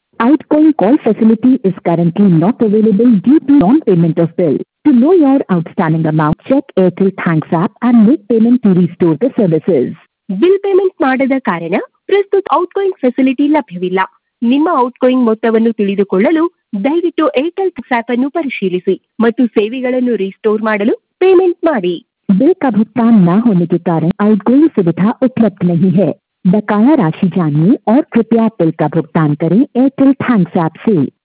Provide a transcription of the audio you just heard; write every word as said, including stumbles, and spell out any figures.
Outgoing call facility is currently not available due to non-payment of bill. To know your outstanding amount, check Airtel Thanks app and make payment to restore the services. Bill payment ಮಾಡದ ಕಾರಣ ಪ್ರಸ್ತುತ outgoing facility ಲಭ್ಯವಿಲ್ಲ. ನಿಮ್ಮ outgoing ಮೊತ್ತವನ್ನು ತಿಳಿದುಕೊಳ್ಳಲು ದಯವಿಟ್ಟು Airtel thanks app ಅನ್ನು ಪರಿಶೀಲಿಸಿ ಮತ್ತು ಸೇವೆಗಳನ್ನು ರಿಸ್ಟೋರ್ ಮಾಡಲು ಪೇಮೆಂಟ್ ಮಾಡಿ. बिल का भुगतान न होने के कारण आउटगोइंग सुविधा उपलब्ध नहीं है. बकाया राशि जानिए और कृपया बिल का भुगतान करें एयरटेल थैंक्स ऐप से.